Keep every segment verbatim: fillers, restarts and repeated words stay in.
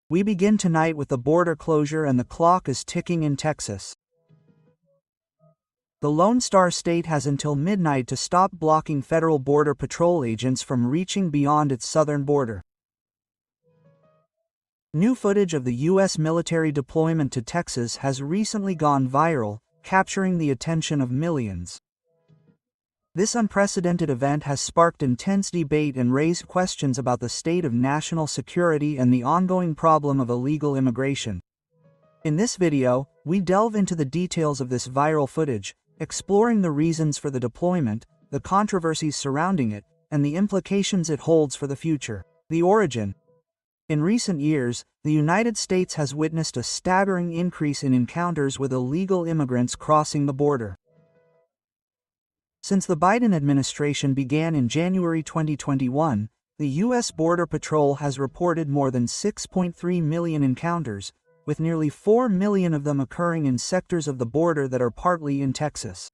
We begin tonight with the border closure, and the clock is ticking in Texas. The Lone Star State has until midnight to stop blocking federal Border Patrol agents from reaching beyond its southern border. New footage of the U S military deployment to Texas has recently gone viral, capturing the attention of millions. This unprecedented event has sparked intense debate and raised questions about the state of national security and the ongoing problem of illegal immigration. In this video, we delve into the details of this viral footage, exploring the reasons for the deployment, the controversies surrounding it, and the implications it holds for the future. The origin. In recent years, the United States has witnessed a staggering increase in encounters with illegal immigrants crossing the border. Since the Biden administration began in January twenty twenty-one, the U S Border Patrol has reported more than six point three million encounters, with nearly four million of them occurring in sectors of the border that are partly in Texas.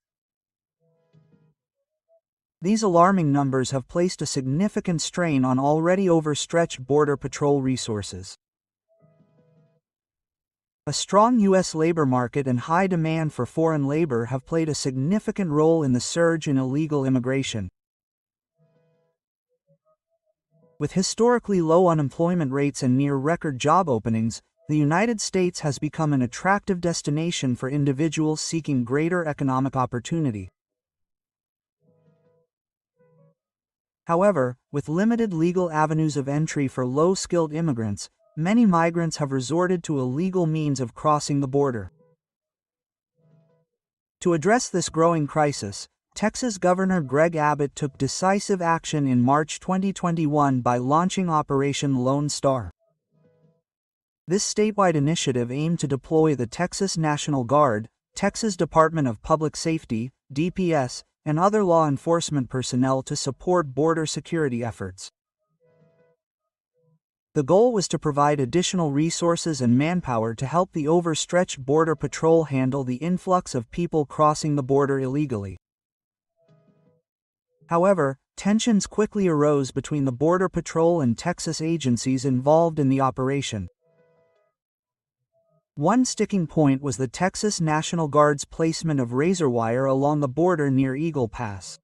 These alarming numbers have placed a significant strain on already overstretched Border Patrol resources. A strong U S labor market and high demand for foreign labor have played a significant role in the surge in illegal immigration. With historically low unemployment rates and near-record job openings, the United States has become an attractive destination for individuals seeking greater economic opportunity. However, with limited legal avenues of entry for low-skilled immigrants, many migrants have resorted to illegal means of crossing the border. To address this growing crisis, Texas Governor Greg Abbott took decisive action in March twenty twenty-one by launching Operation Lone Star. This statewide initiative aimed to deploy the Texas National Guard, Texas Department of Public Safety, D P S, and other law enforcement personnel to support border security efforts. The goal was to provide additional resources and manpower to help the overstretched Border Patrol handle the influx of people crossing the border illegally. However, tensions quickly arose between the Border Patrol and Texas agencies involved in the operation. One sticking point was the Texas National Guard's placement of razor wire along the border near Eagle Pass.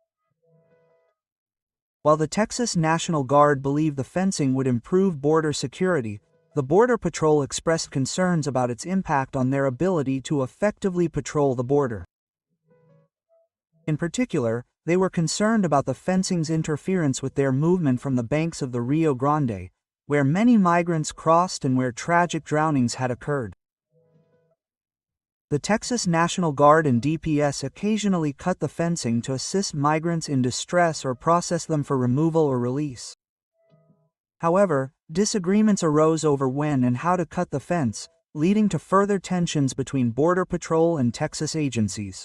While the Texas National Guard believed the fencing would improve border security, the Border Patrol expressed concerns about its impact on their ability to effectively patrol the border. In particular, they were concerned about the fencing's interference with their movement from the banks of the Rio Grande, where many migrants crossed and where tragic drownings had occurred. The Texas National Guard and D P S occasionally cut the fencing to assist migrants in distress or process them for removal or release. However, disagreements arose over when and how to cut the fence, leading to further tensions between Border Patrol and Texas agencies.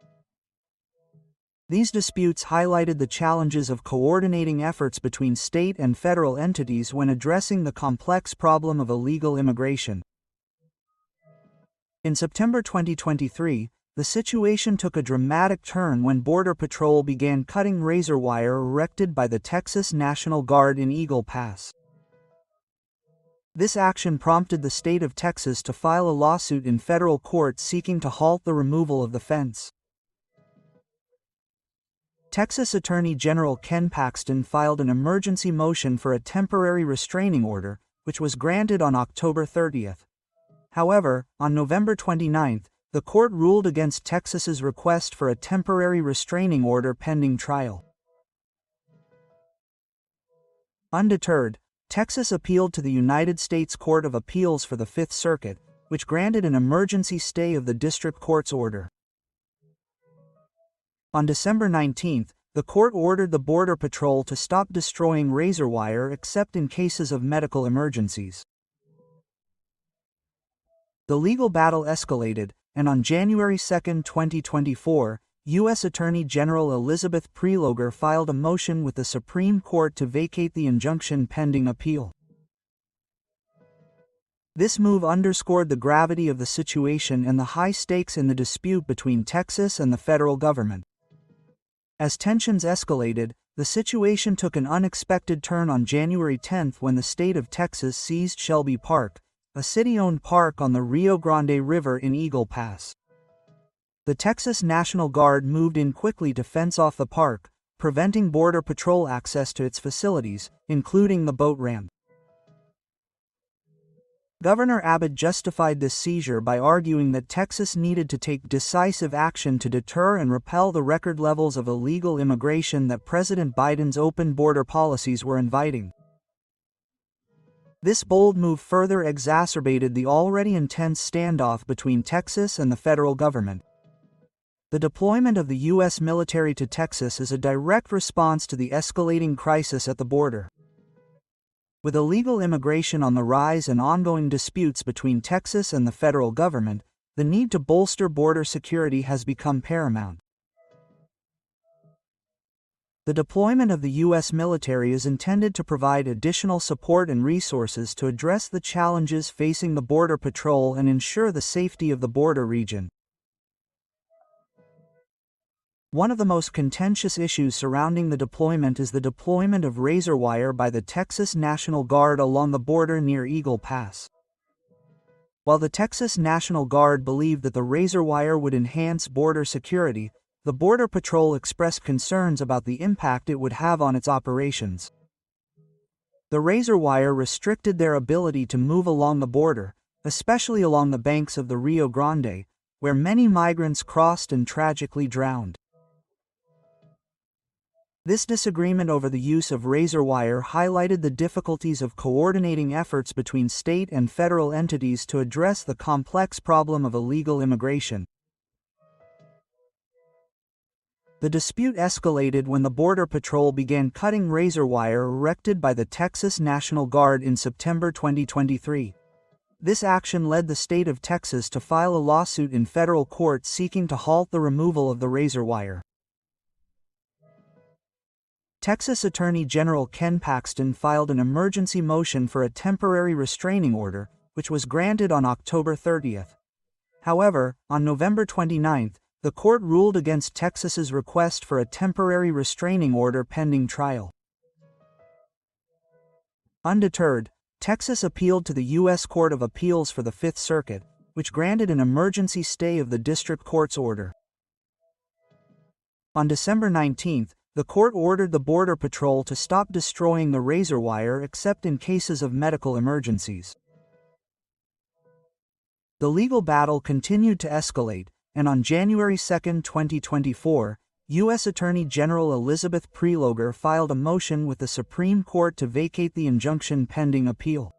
These disputes highlighted the challenges of coordinating efforts between state and federal entities when addressing the complex problem of illegal immigration. In September twenty twenty-three, the situation took a dramatic turn when Border Patrol began cutting razor wire erected by the Texas National Guard in Eagle Pass. This action prompted the state of Texas to file a lawsuit in federal court seeking to halt the removal of the fence. Texas Attorney General Ken Paxton filed an emergency motion for a temporary restraining order, which was granted on October thirtieth. However, on November twenty-ninth, the court ruled against Texas's request for a temporary restraining order pending trial. Undeterred, Texas appealed to the United States Court of Appeals for the Fifth Circuit, which granted an emergency stay of the district court's order. On December nineteenth, the court ordered the Border Patrol to stop destroying razor wire except in cases of medical emergencies. The legal battle escalated, and on January second, twenty twenty-four, U S Attorney General Elizabeth Prelogar filed a motion with the Supreme Court to vacate the injunction pending appeal. This move underscored the gravity of the situation and the high stakes in the dispute between Texas and the federal government. As tensions escalated, The situation took an unexpected turn on January tenth when the state of Texas seized Shelby Park, a city-owned park on the Rio Grande River in Eagle Pass. The Texas National Guard moved in quickly to fence off the park, preventing Border Patrol access to its facilities, including the boat ramp. Governor Abbott justified this seizure by arguing that Texas needed to take decisive action to deter and repel the record levels of illegal immigration that President Biden's open border policies were inviting. This bold move further exacerbated the already intense standoff between Texas and the federal government. The deployment of the U S military to Texas is a direct response to the escalating crisis at the border. With illegal immigration on the rise and ongoing disputes between Texas and the federal government, the need to bolster border security has become paramount. The deployment of the U S military is intended to provide additional support and resources to address the challenges facing the Border Patrol and ensure the safety of the border region. One of the most contentious issues surrounding the deployment is the deployment of razor wire by the Texas National Guard along the border near Eagle Pass. While the Texas National Guard believed that the razor wire would enhance border security, the Border Patrol expressed concerns about the impact it would have on its operations. The razor wire restricted their ability to move along the border, especially along the banks of the Rio Grande, where many migrants crossed and tragically drowned. This disagreement over the use of razor wire highlighted the difficulties of coordinating efforts between state and federal entities to address the complex problem of illegal immigration. The dispute escalated when the Border Patrol began cutting razor wire erected by the Texas National Guard in September twenty twenty-three. This action led the state of Texas to file a lawsuit in federal court seeking to halt the removal of the razor wire. Texas Attorney General Ken Paxton filed an emergency motion for a temporary restraining order, which was granted on October thirtieth. However, on November twenty-ninth, the court ruled against Texas's request for a temporary restraining order pending trial. Undeterred, Texas appealed to the U S Court of Appeals for the Fifth Circuit, which granted an emergency stay of the district court's order. On December nineteenth, the court ordered the Border Patrol to stop destroying the razor wire except in cases of medical emergencies. The legal battle continued to escalate, and on January second, twenty twenty-four, U S Attorney General Elizabeth Prelogar filed a motion with the Supreme Court to vacate the injunction pending appeal.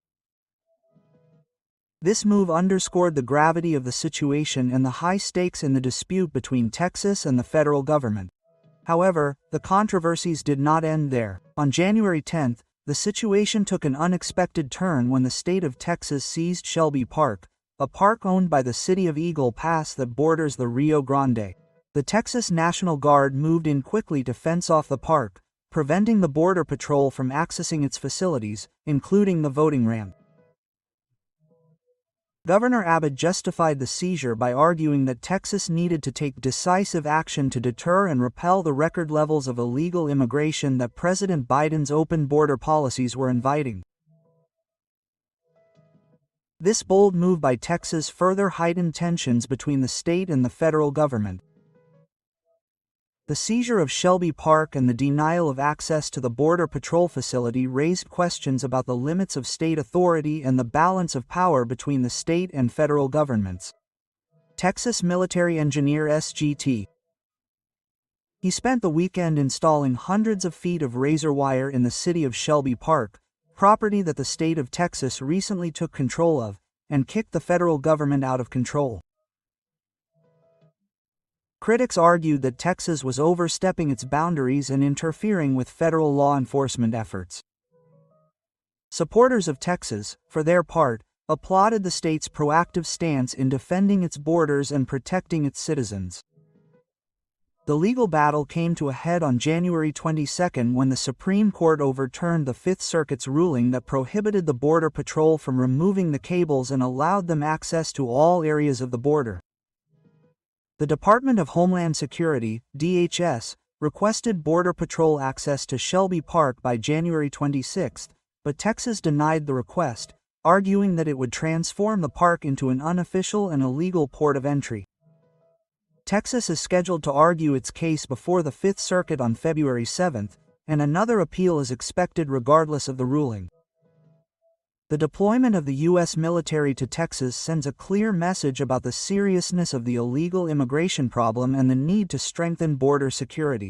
This move underscored the gravity of the situation and the high stakes in the dispute between Texas and the federal government. However, the controversies did not end there. On January tenth, the situation took an unexpected turn when the state of Texas seized Shelby Park, a park owned by the city of Eagle Pass that borders the Rio Grande. The Texas National Guard moved in quickly to fence off the park, preventing the Border Patrol from accessing its facilities, including the voting ramp. Governor Abbott justified the seizure by arguing that Texas needed to take decisive action to deter and repel the record levels of illegal immigration that President Biden's open border policies were inviting. This bold move by Texas further heightened tensions between the state and the federal government. The seizure of Shelby Park and the denial of access to the Border Patrol facility raised questions about the limits of state authority and the balance of power between the state and federal governments. Texas military engineer S G T. He spent the weekend installing hundreds of feet of razor wire in the city of Shelby Park, property that the state of Texas recently took control of, and kicked the federal government out of control. Critics argued that Texas was overstepping its boundaries and interfering with federal law enforcement efforts. Supporters of Texas, for their part, applauded the state's proactive stance in defending its borders and protecting its citizens. The legal battle came to a head on January twenty-second when the Supreme Court overturned the Fifth Circuit's ruling that prohibited the Border Patrol from removing the cables and allowed them access to all areas of the border. The Department of Homeland Security, D H S, requested Border Patrol access to Shelby Park by January twenty-sixth, but Texas denied the request, arguing that it would transform the park into an unofficial and illegal port of entry. Texas is scheduled to argue its case before the Fifth Circuit on February seventh, and another appeal is expected regardless of the ruling. The deployment of the U S military to Texas sends a clear message about the seriousness of the illegal immigration problem and the need to strengthen border security.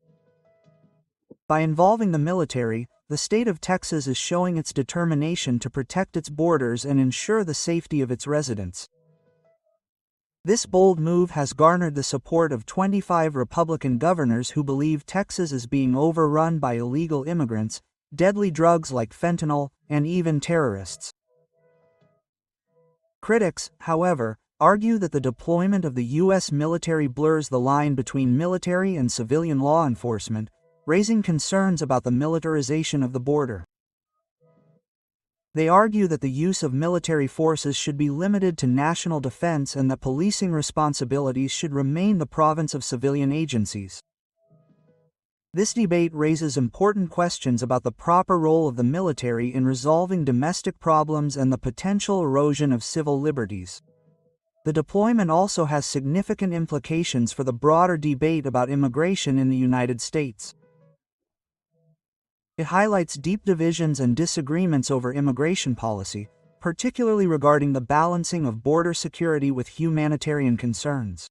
By involving the military, the state of Texas is showing its determination to protect its borders and ensure the safety of its residents. This bold move has garnered the support of twenty-five Republican governors who believe Texas is being overrun by illegal immigrants, deadly drugs like fentanyl, and even terrorists. Critics, however, argue that the deployment of the U S military blurs the line between military and civilian law enforcement, raising concerns about the militarization of the border. They argue that the use of military forces should be limited to national defense and that policing responsibilities should remain the province of civilian agencies. This debate raises important questions about the proper role of the military in resolving domestic problems and the potential erosion of civil liberties. The deployment also has significant implications for the broader debate about immigration in the United States. It highlights deep divisions and disagreements over immigration policy, particularly regarding the balancing of border security with humanitarian concerns.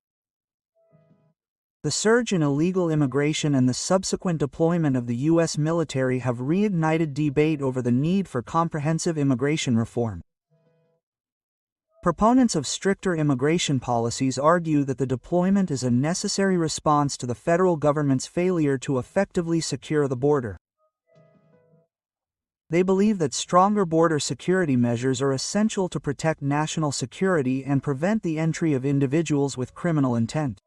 The surge in illegal immigration and the subsequent deployment of the U S military have reignited debate over the need for comprehensive immigration reform. Proponents of stricter immigration policies argue that the deployment is a necessary response to the federal government's failure to effectively secure the border. They believe that stronger border security measures are essential to protect national security and prevent the entry of individuals with criminal intent.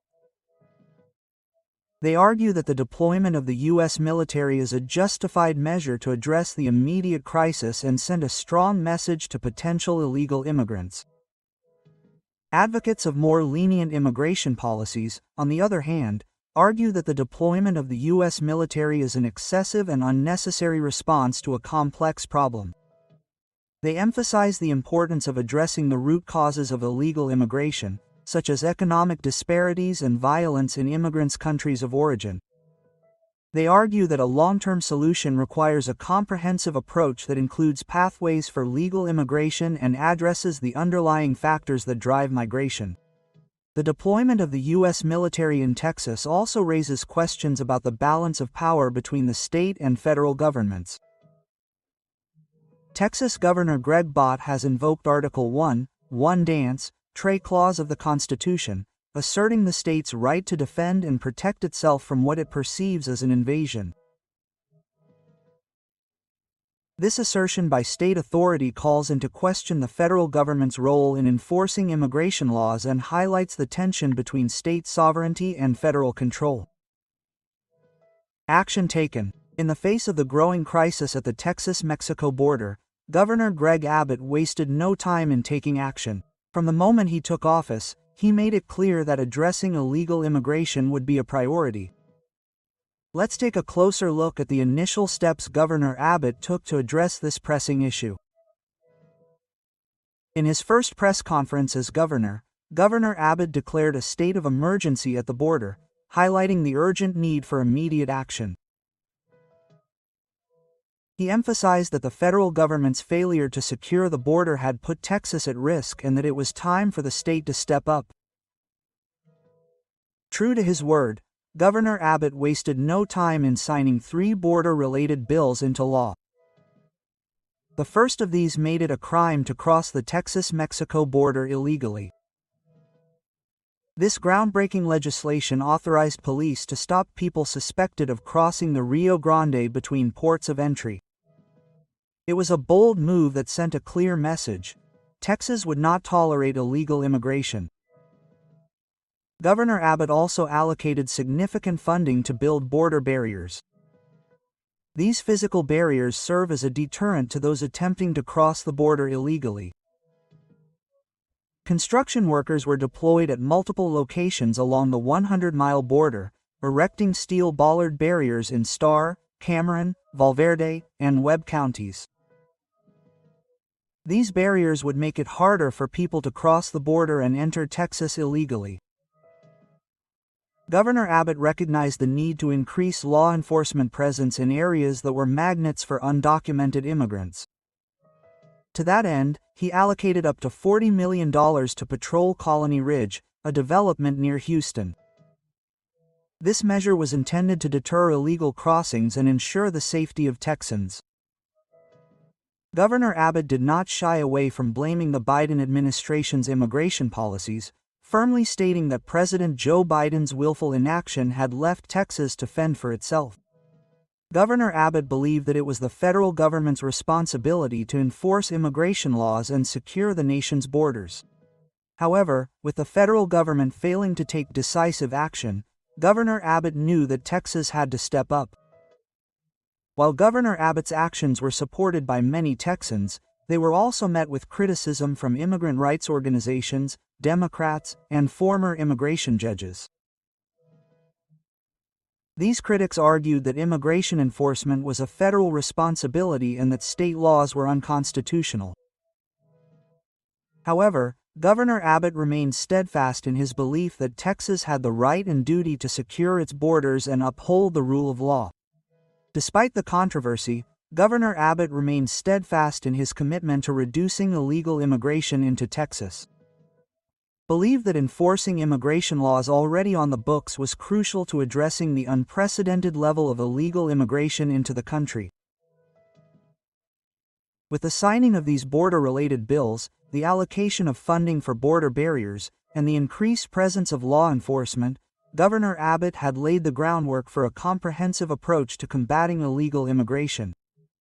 They argue that the deployment of the U S military is a justified measure to address the immediate crisis and send a strong message to potential illegal immigrants. Advocates of more lenient immigration policies, on the other hand, argue that the deployment of the U S military is an excessive and unnecessary response to a complex problem. They emphasize the importance of addressing the root causes of illegal immigration, such as economic disparities and violence in immigrants' countries of origin. They argue that a long-term solution requires a comprehensive approach that includes pathways for legal immigration and addresses the underlying factors that drive migration. The deployment of the U S military in Texas also raises questions about the balance of power between the state and federal governments. Texas Governor Greg Abbott has invoked Article one, one dance, Trey Clause of the Constitution, asserting the state's right to defend and protect itself from what it perceives as an invasion. This assertion by state authority calls into question the federal government's role in enforcing immigration laws and highlights the tension between state sovereignty and federal control. Action taken. In the face of the growing crisis at the Texas-Mexico border, Governor Greg Abbott wasted no time in taking action. From the moment he took office, he made it clear that addressing illegal immigration would be a priority. Let's take a closer look at the initial steps Governor Abbott took to address this pressing issue. In his first press conference as governor, Governor Abbott declared a state of emergency at the border, highlighting the urgent need for immediate action. He emphasized that the federal government's failure to secure the border had put Texas at risk and that it was time for the state to step up. True to his word, Governor Abbott wasted no time in signing three border-related bills into law. The first of these made it a crime to cross the Texas-Mexico border illegally. This groundbreaking legislation authorized police to stop people suspected of crossing the Rio Grande between ports of entry. It was a bold move that sent a clear message: Texas would not tolerate illegal immigration. Governor Abbott also allocated significant funding to build border barriers. These physical barriers serve as a deterrent to those attempting to cross the border illegally. Construction workers were deployed at multiple locations along the one hundred mile border, erecting steel bollard barriers in Starr, Cameron, Valverde, and Webb counties. These barriers would make it harder for people to cross the border and enter Texas illegally. Governor Abbott recognized the need to increase law enforcement presence in areas that were magnets for undocumented immigrants. To that end, he allocated up to forty million dollars to patrol Colony Ridge, a development near Houston. This measure was intended to deter illegal crossings and ensure the safety of Texans. Governor Abbott did not shy away from blaming the Biden administration's immigration policies, firmly stating that President Joe Biden's willful inaction had left Texas to fend for itself. Governor Abbott believed that it was the federal government's responsibility to enforce immigration laws and secure the nation's borders. However, with the federal government failing to take decisive action, Governor Abbott knew that Texas had to step up. While Governor Abbott's actions were supported by many Texans, they were also met with criticism from immigrant rights organizations, Democrats, and former immigration judges. These critics argued that immigration enforcement was a federal responsibility and that state laws were unconstitutional. However, Governor Abbott remained steadfast in his belief that Texas had the right and duty to secure its borders and uphold the rule of law. Despite the controversy, Governor Abbott remained steadfast in his commitment to reducing illegal immigration into Texas. Believed that enforcing immigration laws already on the books was crucial to addressing the unprecedented level of illegal immigration into the country. With the signing of these border-related bills, the allocation of funding for border barriers, and the increased presence of law enforcement, Governor Abbott had laid the groundwork for a comprehensive approach to combating illegal immigration.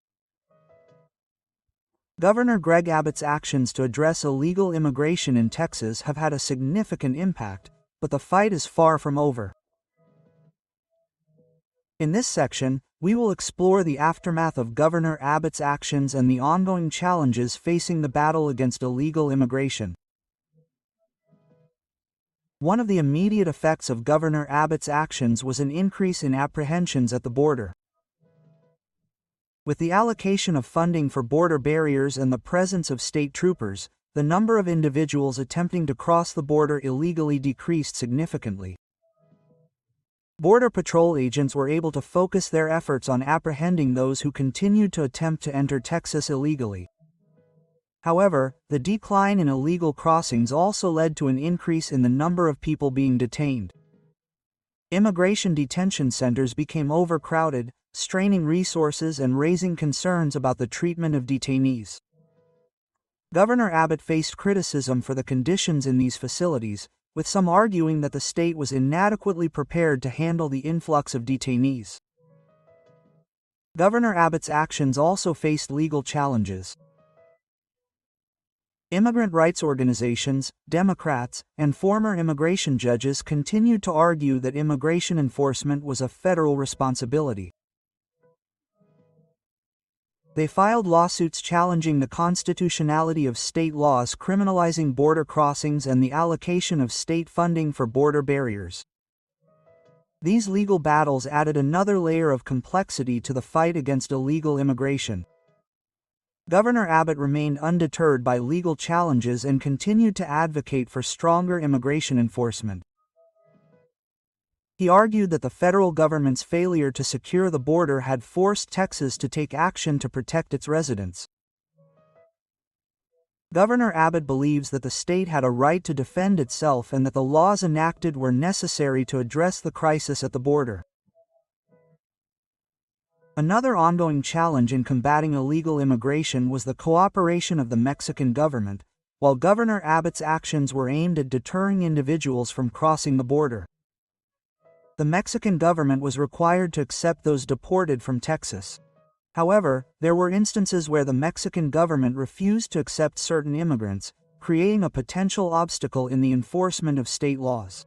Governor Greg Abbott's actions to address illegal immigration in Texas have had a significant impact, but the fight is far from over. In this section, we will explore the aftermath of Governor Abbott's actions and the ongoing challenges facing the battle against illegal immigration. One of the immediate effects of Governor Abbott's actions was an increase in apprehensions at the border. With the allocation of funding for border barriers and the presence of state troopers, the number of individuals attempting to cross the border illegally decreased significantly. Border Patrol agents were able to focus their efforts on apprehending those who continued to attempt to enter Texas illegally. However, the decline in illegal crossings also led to an increase in the number of people being detained. Immigration detention centers became overcrowded, straining resources and raising concerns about the treatment of detainees. Governor Abbott faced criticism for the conditions in these facilities, with some arguing that the state was inadequately prepared to handle the influx of detainees. Governor Abbott's actions also faced legal challenges. Immigrant rights organizations, Democrats, and former immigration judges continued to argue that immigration enforcement was a federal responsibility. They filed lawsuits challenging the constitutionality of state laws criminalizing border crossings and the allocation of state funding for border barriers. These legal battles added another layer of complexity to the fight against illegal immigration. Governor Abbott remained undeterred by legal challenges and continued to advocate for stronger immigration enforcement. He argued that the federal government's failure to secure the border had forced Texas to take action to protect its residents. Governor Abbott believes that the state had a right to defend itself and that the laws enacted were necessary to address the crisis at the border. Another ongoing challenge in combating illegal immigration was the cooperation of the Mexican government, while Governor Abbott's actions were aimed at deterring individuals from crossing the border. The Mexican government was required to accept those deported from Texas. However, there were instances where the Mexican government refused to accept certain immigrants, creating a potential obstacle in the enforcement of state laws.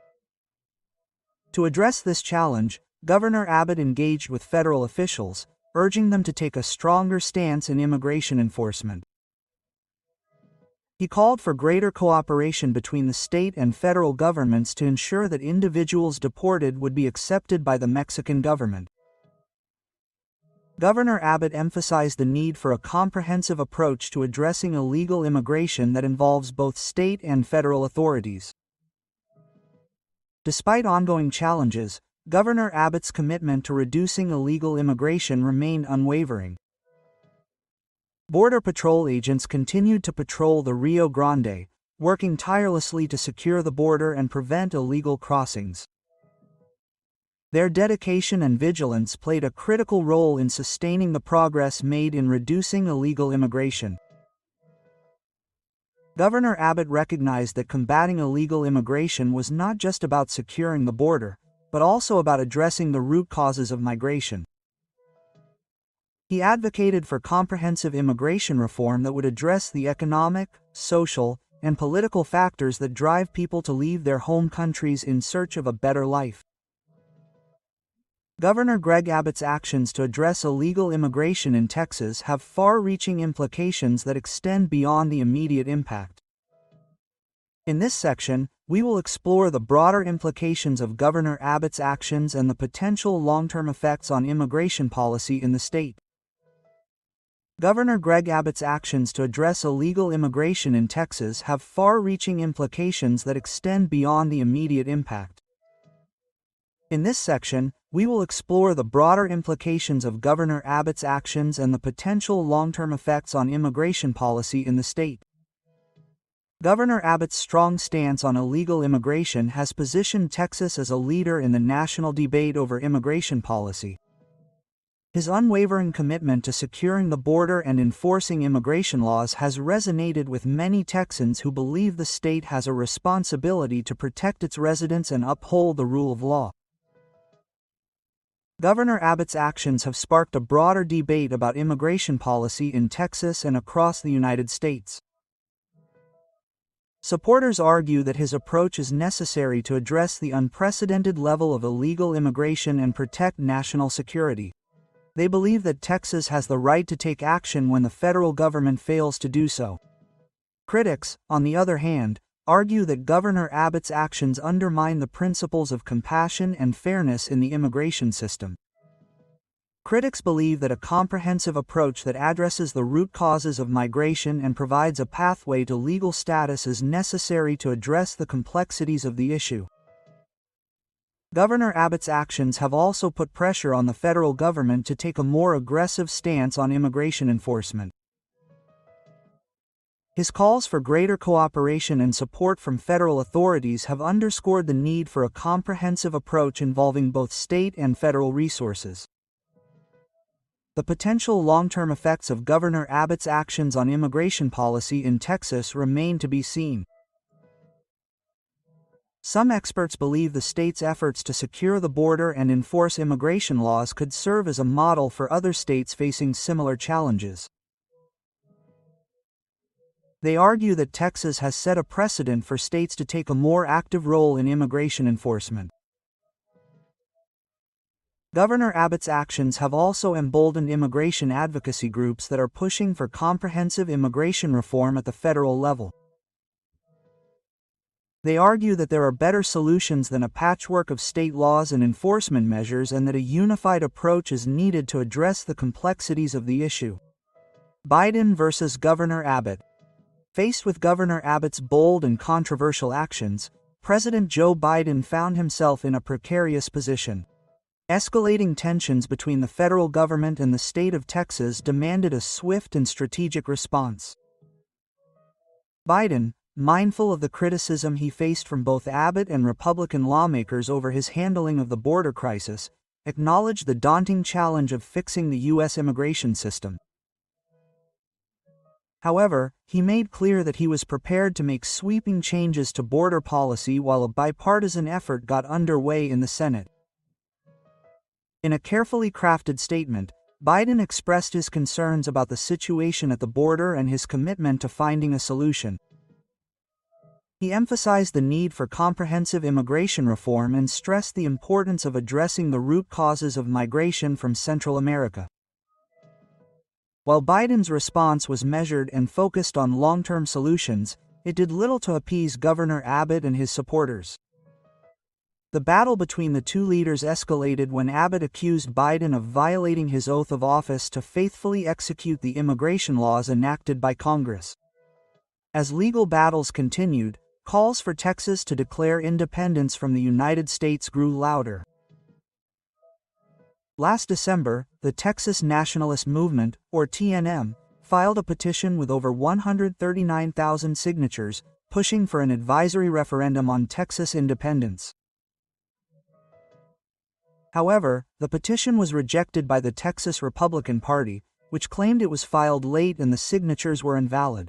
To address this challenge, Governor Abbott engaged with federal officials, urging them to take a stronger stance in immigration enforcement. He called for greater cooperation between the state and federal governments to ensure that individuals deported would be accepted by the Mexican government. Governor Abbott emphasized the need for a comprehensive approach to addressing illegal immigration that involves both state and federal authorities. Despite ongoing challenges, Governor Abbott's commitment to reducing illegal immigration remained unwavering. Border Patrol agents continued to patrol the Rio Grande, working tirelessly to secure the border and prevent illegal crossings. Their dedication and vigilance played a critical role in sustaining the progress made in reducing illegal immigration. Governor Abbott recognized that combating illegal immigration was not just about securing the border, but also about addressing the root causes of migration. He advocated for comprehensive immigration reform that would address the economic, social, and political factors that drive people to leave their home countries in search of a better life. Governor Greg Abbott's actions to address illegal immigration in Texas have far-reaching implications that extend beyond the immediate impact. In this section, we will explore the broader implications of Governor Abbott's actions and the potential long-term effects on immigration policy in the state. Governor Greg Abbott's actions to address illegal immigration in Texas have far-reaching implications that extend beyond the immediate impact. In this section, we will explore the broader implications of Governor Abbott's actions and the potential long-term effects on immigration policy in the state. Governor Abbott's strong stance on illegal immigration has positioned Texas as a leader in the national debate over immigration policy. His unwavering commitment to securing the border and enforcing immigration laws has resonated with many Texans who believe the state has a responsibility to protect its residents and uphold the rule of law. Governor Abbott's actions have sparked a broader debate about immigration policy in Texas and across the United States. Supporters argue that his approach is necessary to address the unprecedented level of illegal immigration and protect national security. They believe that Texas has the right to take action when the federal government fails to do so. Critics, on the other hand, argue that Governor Abbott's actions undermine the principles of compassion and fairness in the immigration system. Critics believe that a comprehensive approach that addresses the root causes of migration and provides a pathway to legal status is necessary to address the complexities of the issue. Governor Abbott's actions have also put pressure on the federal government to take a more aggressive stance on immigration enforcement. His calls for greater cooperation and support from federal authorities have underscored the need for a comprehensive approach involving both state and federal resources. The potential long-term effects of Governor Abbott's actions on immigration policy in Texas remain to be seen. Some experts believe the state's efforts to secure the border and enforce immigration laws could serve as a model for other states facing similar challenges. They argue that Texas has set a precedent for states to take a more active role in immigration enforcement. Governor Abbott's actions have also emboldened immigration advocacy groups that are pushing for comprehensive immigration reform at the federal level. They argue that there are better solutions than a patchwork of state laws and enforcement measures and that a unified approach is needed to address the complexities of the issue. Biden versus Governor Abbott. Faced with Governor Abbott's bold and controversial actions, President Joe Biden found himself in a precarious position. Escalating tensions between the federal government and the state of Texas demanded a swift and strategic response. Biden, mindful of the criticism he faced from both Abbott and Republican lawmakers over his handling of the border crisis, acknowledged the daunting challenge of fixing the U S immigration system. However, he made clear that he was prepared to make sweeping changes to border policy while a bipartisan effort got underway in the Senate. In a carefully crafted statement, Biden expressed his concerns about the situation at the border and his commitment to finding a solution. He emphasized the need for comprehensive immigration reform and stressed the importance of addressing the root causes of migration from Central America. While Biden's response was measured and focused on long-term solutions, it did little to appease Governor Abbott and his supporters. The battle between the two leaders escalated when Abbott accused Biden of violating his oath of office to faithfully execute the immigration laws enacted by Congress. As legal battles continued, calls for Texas to declare independence from the United States grew louder. Last December, the Texas Nationalist Movement, or T N M, filed a petition with over one hundred thirty-nine thousand signatures, pushing for an advisory referendum on Texas independence. However, the petition was rejected by the Texas Republican Party, which claimed it was filed late and the signatures were invalid.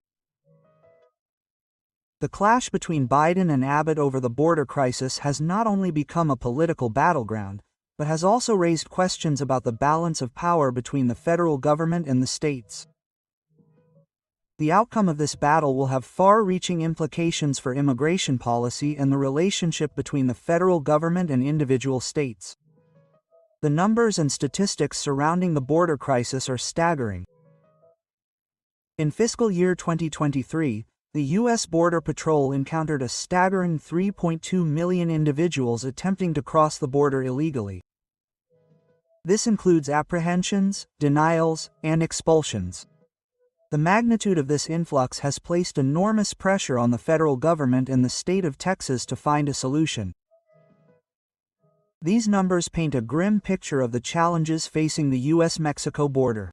The clash between Biden and Abbott over the border crisis has not only become a political battleground, but has also raised questions about the balance of power between the federal government and the states. The outcome of this battle will have far-reaching implications for immigration policy and the relationship between the federal government and individual states. The numbers and statistics surrounding the border crisis are staggering. In fiscal year twenty twenty-three, the U S Border Patrol encountered a staggering three point two million individuals attempting to cross the border illegally. This includes apprehensions, denials, and expulsions. The magnitude of this influx has placed enormous pressure on the federal government and the state of Texas to find a solution. These numbers paint a grim picture of the challenges facing the U S Mexico border.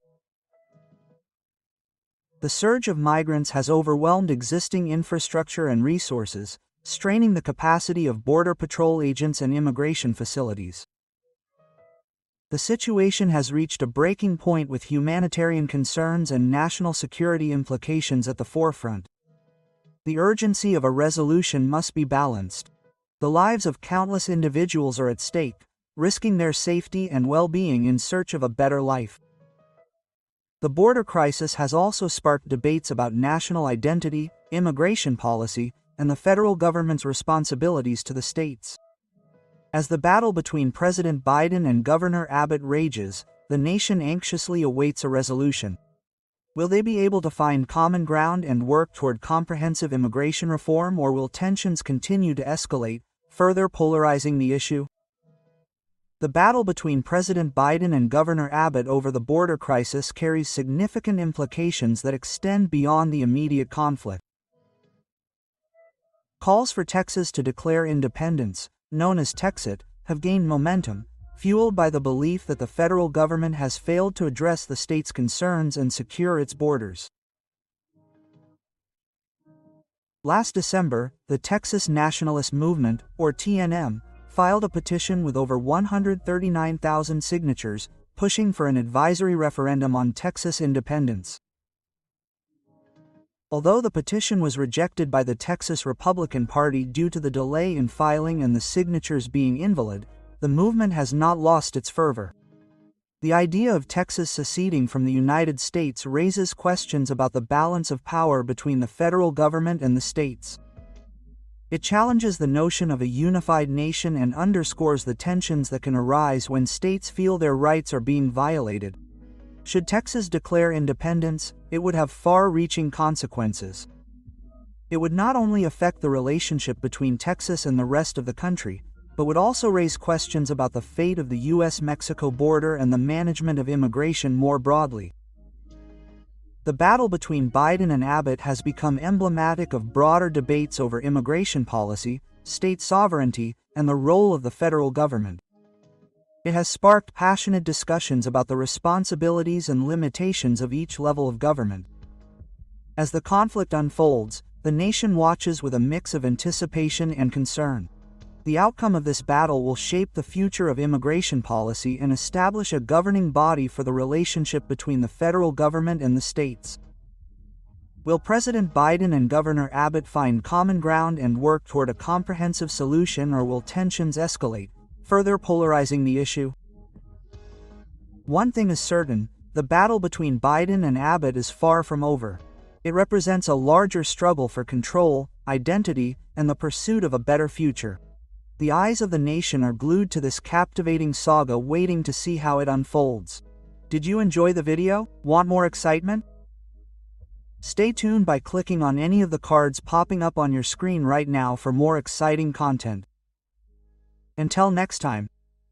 The surge of migrants has overwhelmed existing infrastructure and resources, straining the capacity of Border Patrol agents and immigration facilities. The situation has reached a breaking point with humanitarian concerns and national security implications at the forefront. The urgency of a resolution must be balanced. The lives of countless individuals are at stake, risking their safety and well-being in search of a better life. The border crisis has also sparked debates about national identity, immigration policy, and the federal government's responsibilities to the states. As the battle between President Biden and Governor Abbott rages, the nation anxiously awaits a resolution. Will they be able to find common ground and work toward comprehensive immigration reform, or will tensions continue to escalate, further polarizing the issue? The battle between President Biden and Governor Abbott over the border crisis carries significant implications that extend beyond the immediate conflict. Calls for Texas to declare independence, known as Texit, have gained momentum, fueled by the belief that the federal government has failed to address the state's concerns and secure its borders. Last December, the Texas Nationalist Movement, or T N M, filed a petition with over one hundred thirty-nine thousand signatures, pushing for an advisory referendum on Texas independence. Although the petition was rejected by the Texas Republican Party due to the delay in filing and the signatures being invalid, the movement has not lost its fervor. The idea of Texas seceding from the United States raises questions about the balance of power between the federal government and the states. It challenges the notion of a unified nation and underscores the tensions that can arise when states feel their rights are being violated. Should Texas declare independence, it would have far-reaching consequences. It would not only affect the relationship between Texas and the rest of the country, but would also raise questions about the fate of the U S Mexico border and the management of immigration more broadly. The battle between Biden and Abbott has become emblematic of broader debates over immigration policy, state sovereignty, and the role of the federal government. It has sparked passionate discussions about the responsibilities and limitations of each level of government. As the conflict unfolds, the nation watches with a mix of anticipation and concern. The outcome of this battle will shape the future of immigration policy and establish a governing body for the relationship between the federal government and the states. Will President Biden and Governor Abbott find common ground and work toward a comprehensive solution, or will tensions escalate, further polarizing the issue? One thing is certain: the battle between Biden and Abbott is far from over. It represents a larger struggle for control, identity, and the pursuit of a better future. The eyes of the nation are glued to this captivating saga, waiting to see how it unfolds. Did you enjoy the video? Want more excitement? Stay tuned by clicking on any of the cards popping up on your screen right now for more exciting content. Until next time.